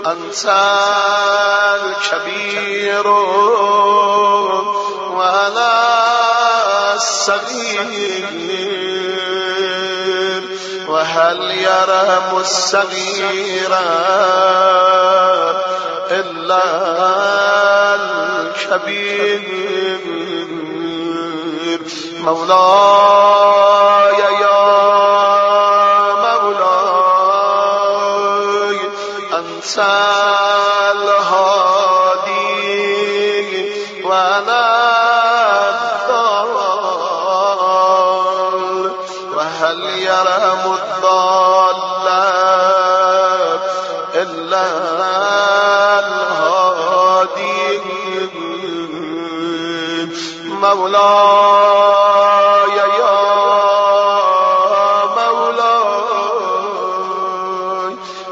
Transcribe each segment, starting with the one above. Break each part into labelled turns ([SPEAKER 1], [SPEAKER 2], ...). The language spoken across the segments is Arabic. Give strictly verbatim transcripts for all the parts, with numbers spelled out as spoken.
[SPEAKER 1] أنت الكبير وأنا الصغير وهل يرم الصغير إلا الكبير مولاي يا مولاي أنت الهادي وأنا الضال وهل يرم الضال إلا الهادي مولاي يا مولاي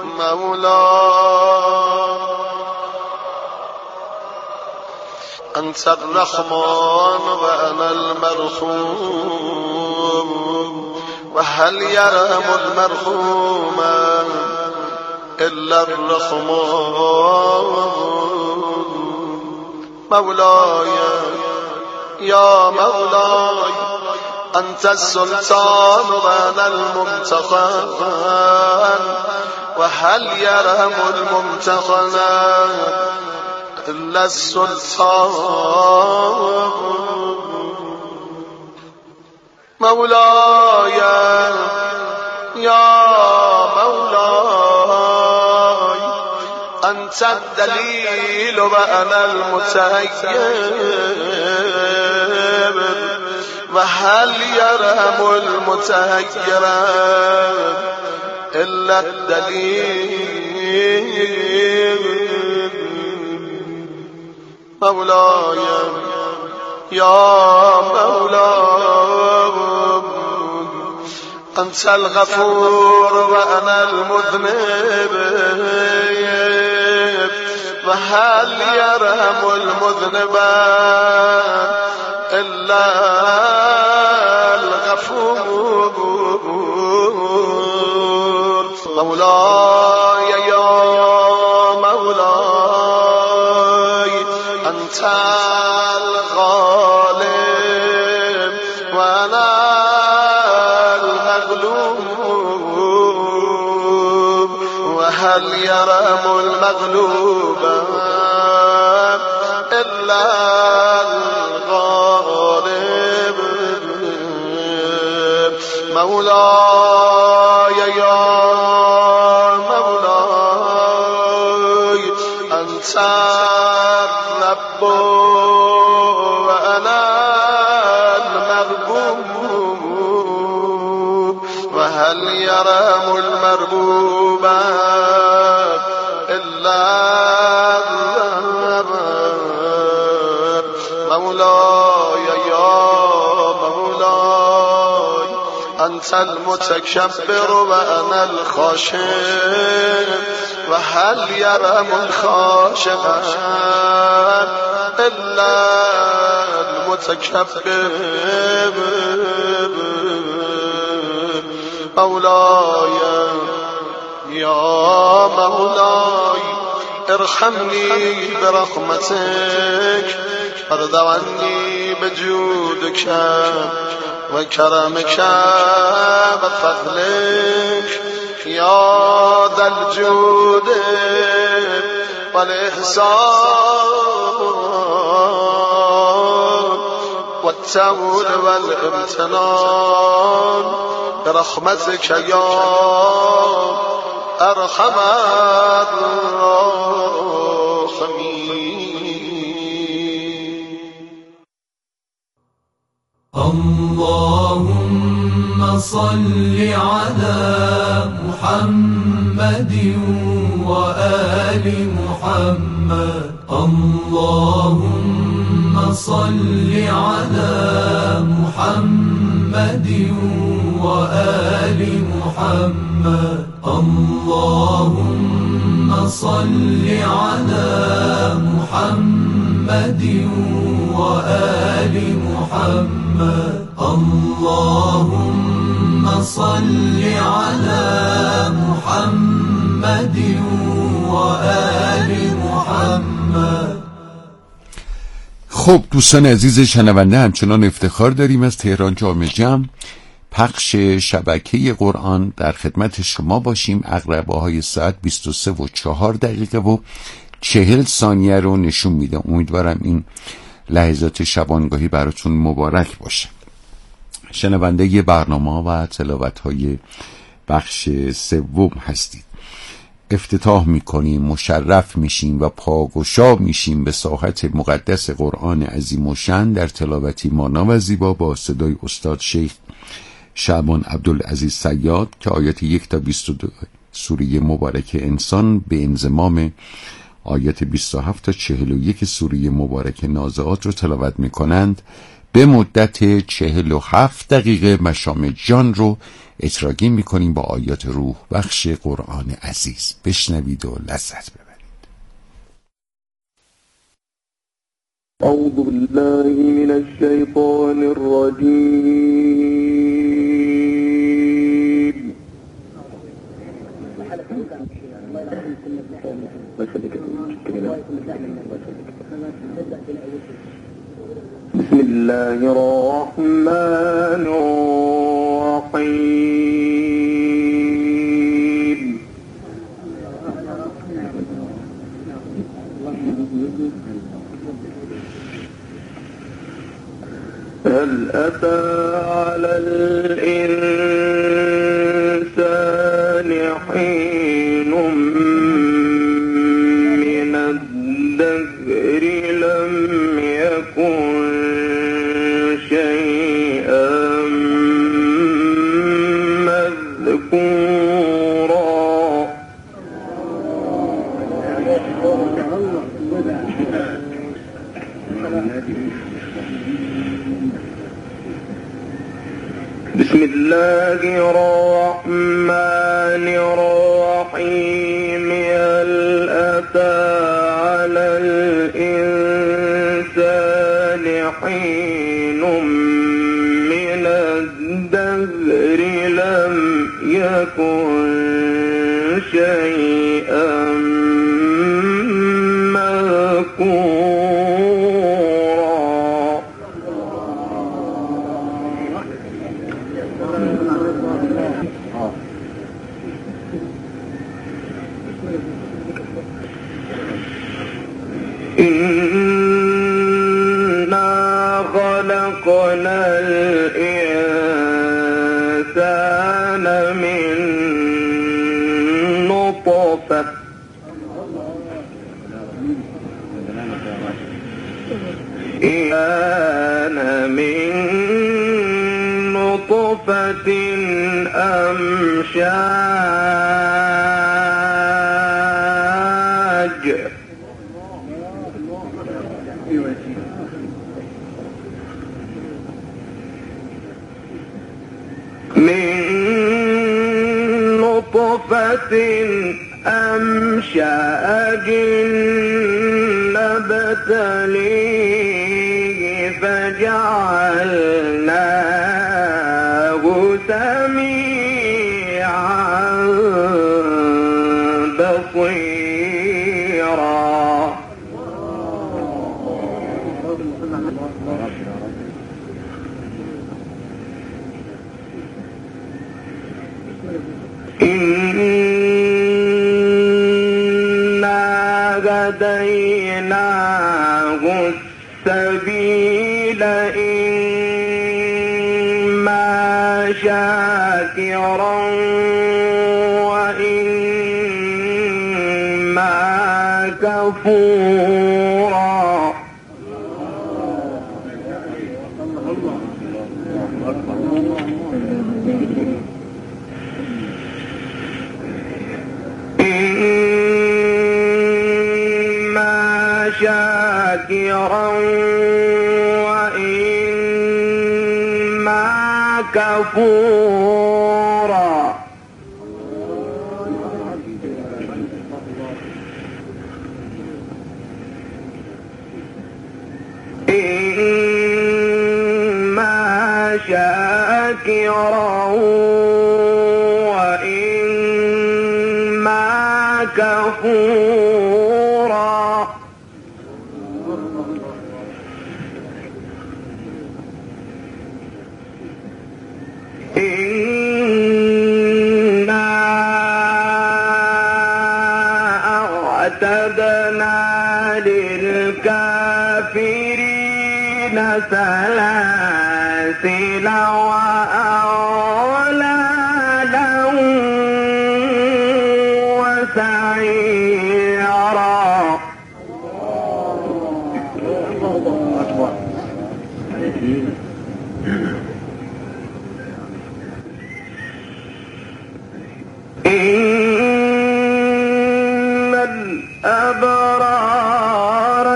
[SPEAKER 1] مولاي أنت الرحمن وأنا المرحوم وهل يرحم المرحوم إلا الرحمن مولاي يا مولاي أنت السلطان وأنا الممتحن وهل يرحم الممتحن إلا السلطان مولاي يا مولاي أنت الدليل وأنا المتهيب وهل يرحم المتهيب إلا الدليل مولاي يا مولاي أنت الغفور وأنا المذنب وهل يرحم المذنب إلا الغفور مولاي يا مولاي أنت الغالب وأنا المغلوب وهل يرحم المغلوب إلا الغالب مولاي يا مولاي أنت الرب وأنا المربوب وهل يرحم المربوب إلا الرب مولاي يا مولاي أنت المتكبر وأنا الخاشع وهل يرحم الخاشع إلا المتكبر مولاي يا مولاي ارحمني برحمتك وارض عني بجودك وكرمك وفضلك يا ذا الجود والإحسان والتول والامتنان برحمتك يا أرحم الراحمين.
[SPEAKER 2] اللهم صل على محمد وآل محمد. اللهم صل على محمد وآل محمد. اللهم صل على محمد وآل محمد. اللهم صل على محمد وآل
[SPEAKER 3] خب دوستان عزیز شنونده، همچنان افتخار داریم از تهران جامع جمع پخش شبکه قرآن در خدمت شما باشیم. عقربه های ساعت بیست و سه و چهار دقیقه و چهل ثانیه رو نشون میده. امیدوارم این لحظات شبانگاهی براتون مبارک باشه. شنونده ی برنامه و تلاوت های بخش سوم هستید. افتتاح میکنیم، مشرف میشیم و پاگشا میشیم به ساحت مقدس قرآن عظیم و شأن در تلاوتی مانا و زیبا با صدای استاد شیخ شعبان عبدالعزیز صیاد که آیات یک تا بیست و دو سوره مبارک انسان به انضمام آیات بیست و هفت تا چهل و یک سوره مبارک نازعات رو تلاوت میکنند. به مدت چهل و هفت دقیقه مشام جان رو اطراگی میکنیم با آیات روح بخش قرآن عزیز. بشنوید و لذت ببرید.
[SPEAKER 4] اعوذ بالله من الشیطان الرجیم. بسم الله الرحمن الرحيم. هل أتى على الإنسان حين من الدهر لم يكن بسم الله الرحمن الرحيم. هل أتى على الإنسان حين من الدهر لم يكن شيئا مذكورا. إنا خلقنا الإنسان من نطفة كان من نطفة أمشاج من نطفة أمشاج نبتليه فجعلناه سميعا بصيرا. إنا هديناه السبيل إما شاكرا وإما كفورا. إما شاكرا وإما كفورا. إما شاكرا وإما كفورا. وأعتدنا للكافرين سلاسل وأغلالا وسعيرا. إن الأبرار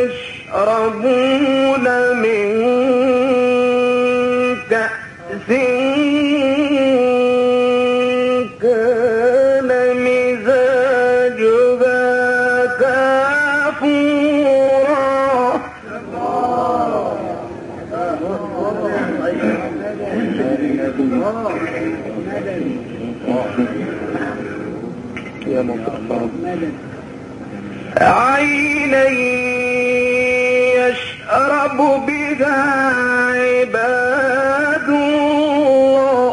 [SPEAKER 4] يشربون من كأس كان مزاجها كافورا. عينا يشرب بها عباد الله.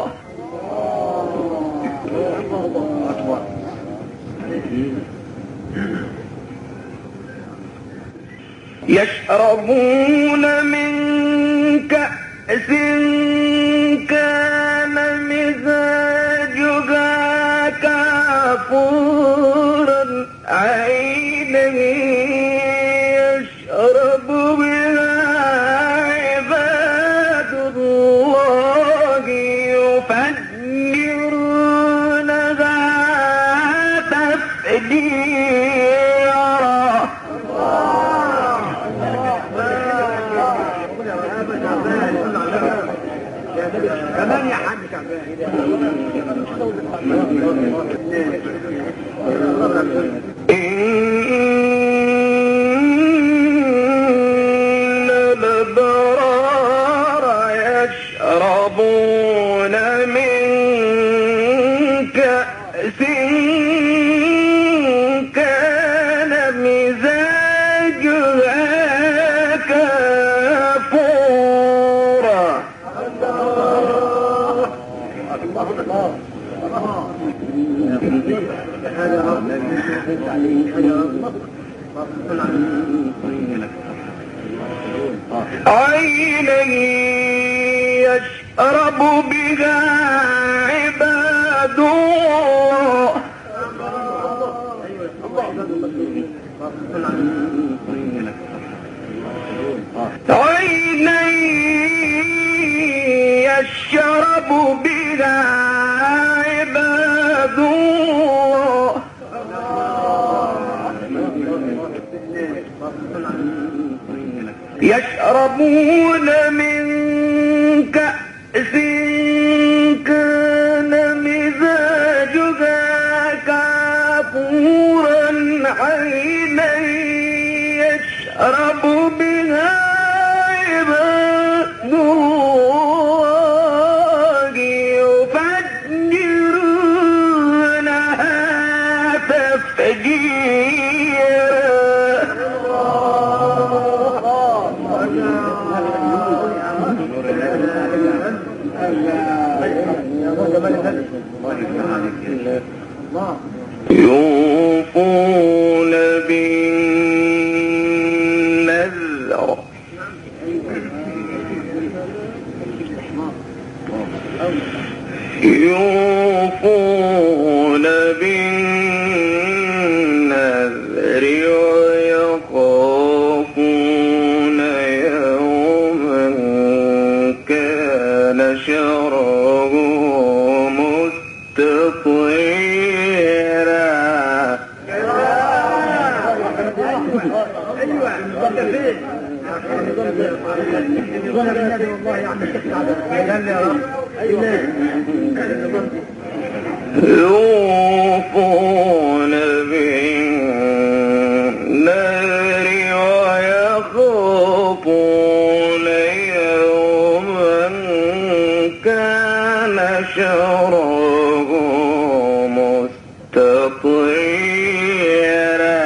[SPEAKER 4] يشربون من كأس كان مزاجها كافورا. عينا يشرب بها عباد الله يفجرونها تفجيرا. كمان يا حاج إن الأبرار يشربون من كأس كان مزاجها كافورا. عينا يشرب بها عباد الله. عينا يشرب بها عباد الله. يشربون من كأس كان مزاجها كافورا. عينا يشرب بها عباد الله يفجرونها تفجيرا. يوفون بالنذر يوفون بالنذر ويخافون يوما كان شره مستطيرا. يوفون بالنذر ويخافون يوما كان شره مستطيرا.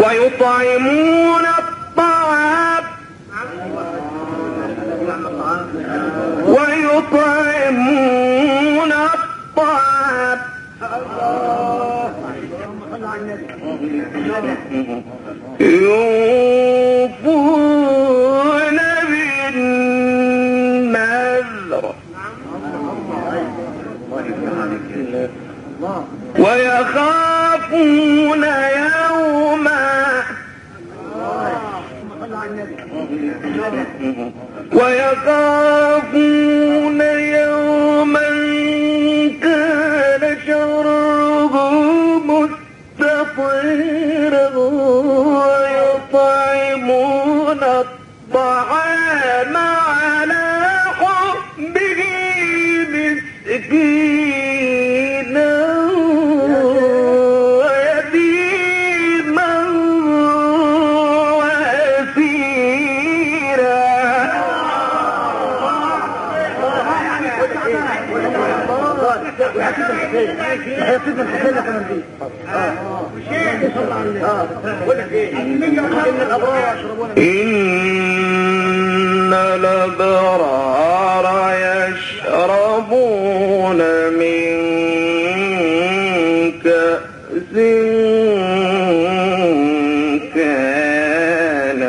[SPEAKER 4] ويطعمون الطعام ويطعمون الطعام يوفون بالنذر ويخافون يوما ويخافون يوما كان شره مستطيرا ويطعمون الطعام على حبه مسكينا ويتيما واسيرا إن الأبرار يشربون من كأس كان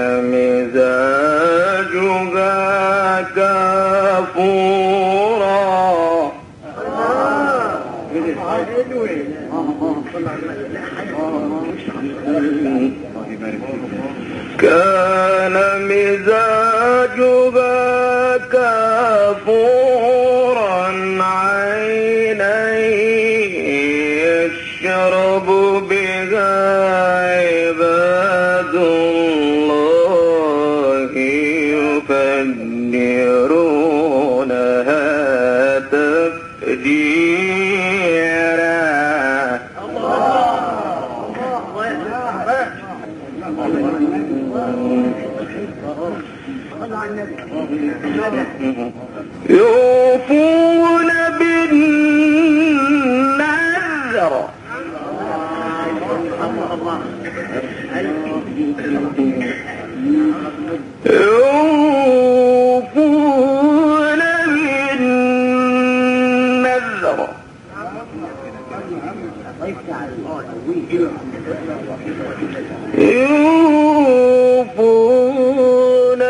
[SPEAKER 4] مزاجها كافورا كان مزاجها كافورا عينا يشرب بها عباد الله يفجرونها تفجيرا يوفون بالنذر يوفون بالنذر يوفون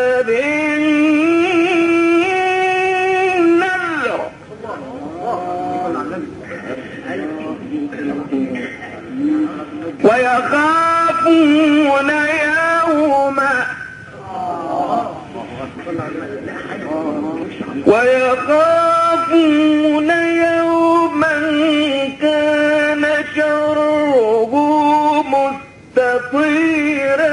[SPEAKER 4] بالنذر ويخافون يوما ويخافون يوما كان شره مستطيرا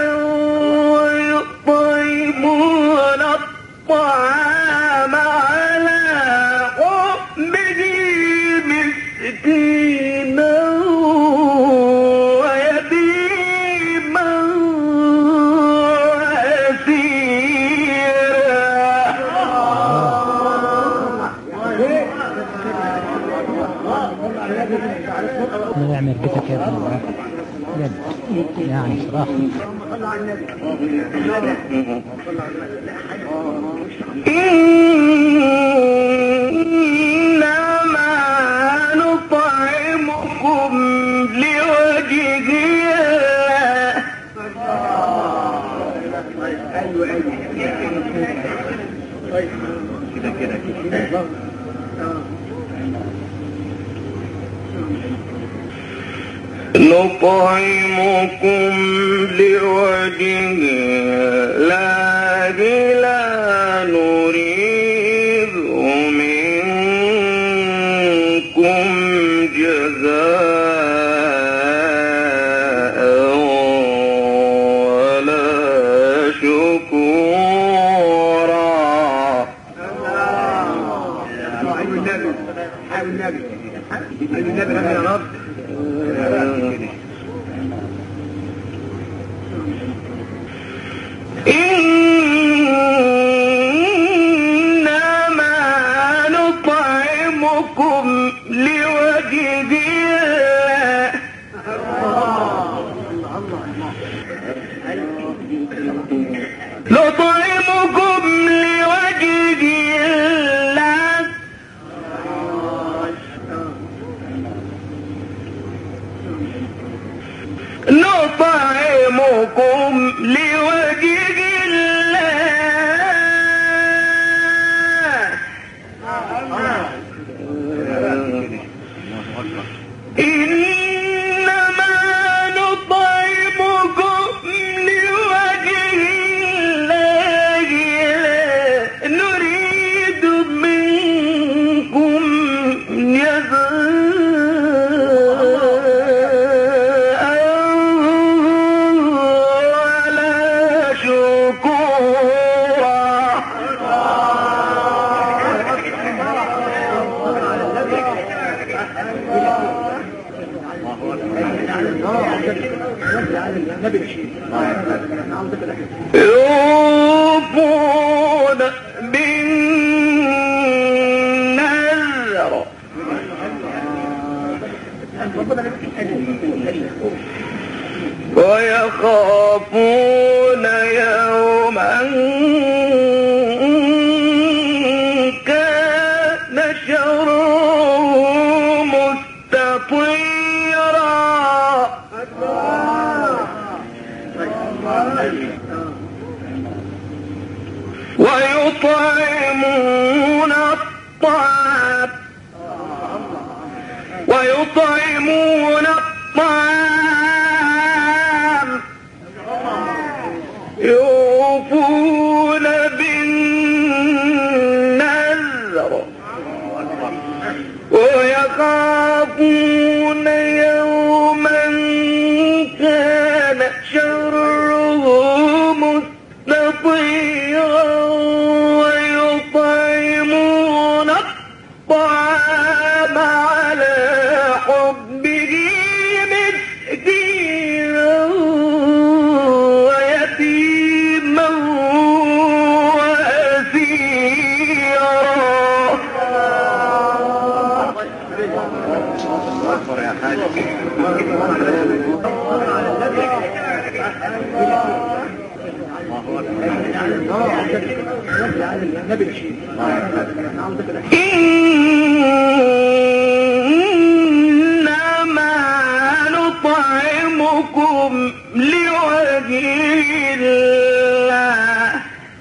[SPEAKER 4] ويطعمون الطعام على حبه مسكينا ويتيما
[SPEAKER 5] الله يعمل بك يا ابن يد يعني صراحة.
[SPEAKER 4] إنما نطعمكم لوجه الله. كده كده كده نطعمكم لوجه الله لا نريد منكم جزاء ولا شكورا. إنما نطعمكم لوجه الله نطعمكم لوجه يوفون بالنذر ويخافون يوما كان شره مستطيرا ويطعمون الطعام ويطعمون الطعام يوفون بالنذر ويخافون يوما كان شره مستطيرا ويطعمون الطعام على حبه مسكينا ويتيما إنما نطعمكم لوجه الله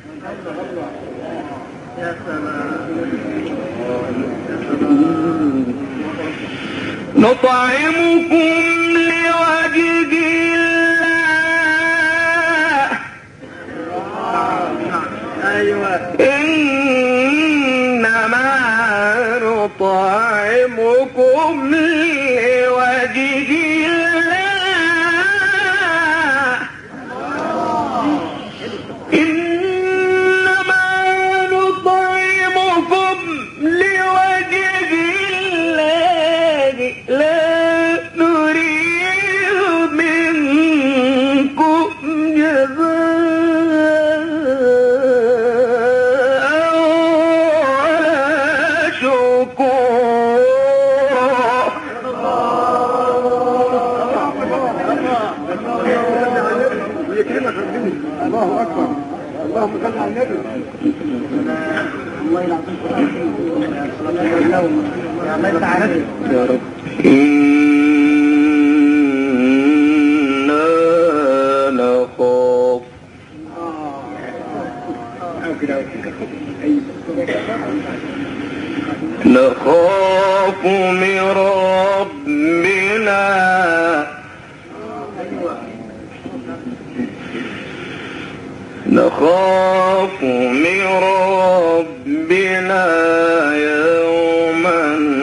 [SPEAKER 4] نطعمكم لوجه الله إنما نطعمكم لوجه الله إنما نطعمكم لوجه الله لا نريد منكم جزاء ولا شكورا.
[SPEAKER 6] الله أكبر. اللهم صل على النبي. الله العظيم. يا الله تعالى يا رب.
[SPEAKER 4] إنا نخاف نخاف من ربنا نخاف من ربنا يوما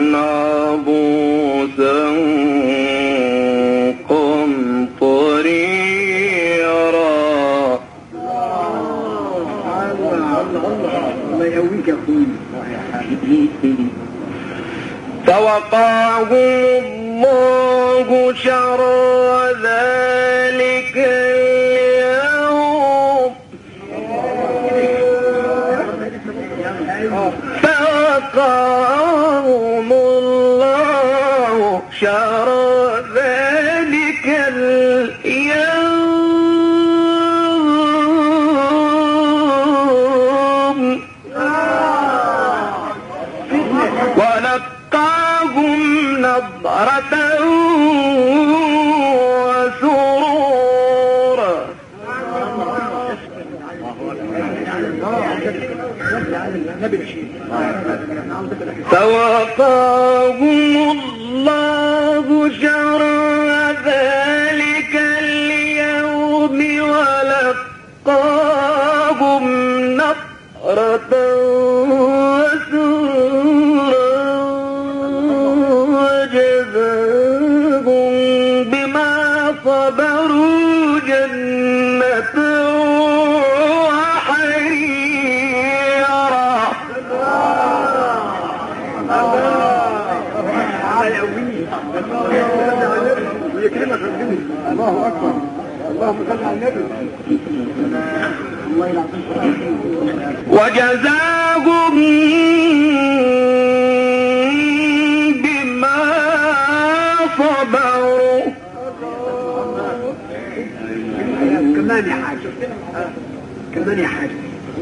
[SPEAKER 4] عبوسا قمطريرا.
[SPEAKER 6] الله يقويك يا اخوي.
[SPEAKER 4] فوقاهم الله شر ذلك اليوم فوقاهم الله شر ذلك اليوم ولقاهم نضرة وسرورا. فوقاهم الله شر ذلك اليوم ولقاهم نضرة وسرورا وجزاهم بما صبروا جنة وحريرا.
[SPEAKER 6] الله أكبر.
[SPEAKER 4] وجزاهم بما صبروا
[SPEAKER 6] كمان يا حاج كمان يا حاج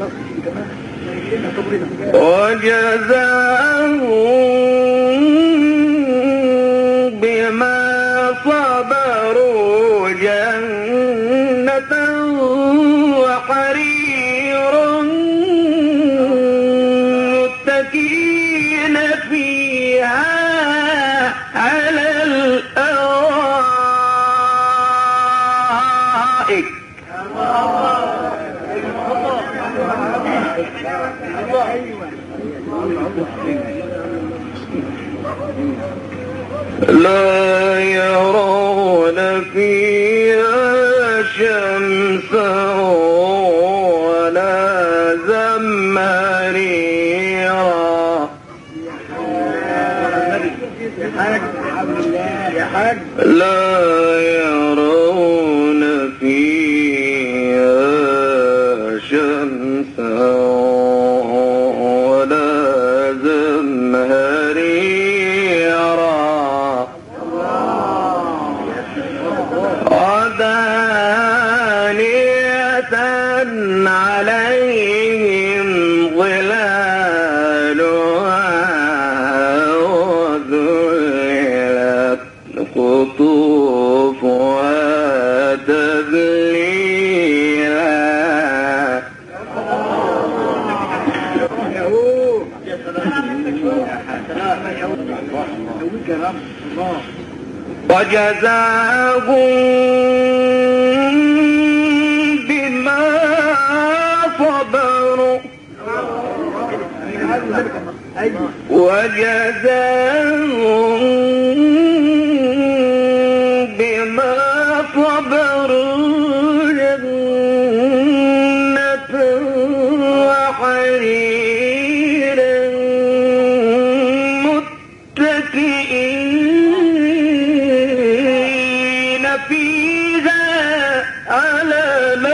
[SPEAKER 4] وجزاهم بما صبروا جنة وحريرا متكئين فيها على الأرائك لا يرون فيها شمسا ولا زمهريرا لا يرون فيها شمسا ولا زمهريرا ودانية عليهم ظلالها وذللت قطوفها تذليلا وجزاهم بما صبروا وجزاهم بما صبروا جنة وحريرا متكئين فيها على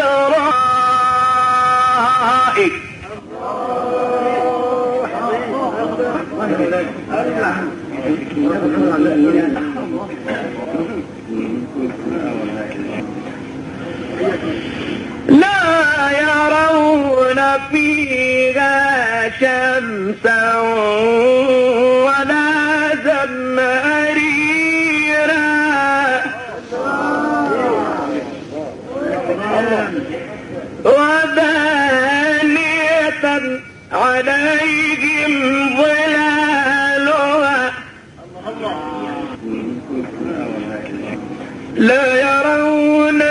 [SPEAKER 4] الأرائك لا يرون فيها شمسا ولا زمهريرا ودانية عليهم ظلالها لا يرون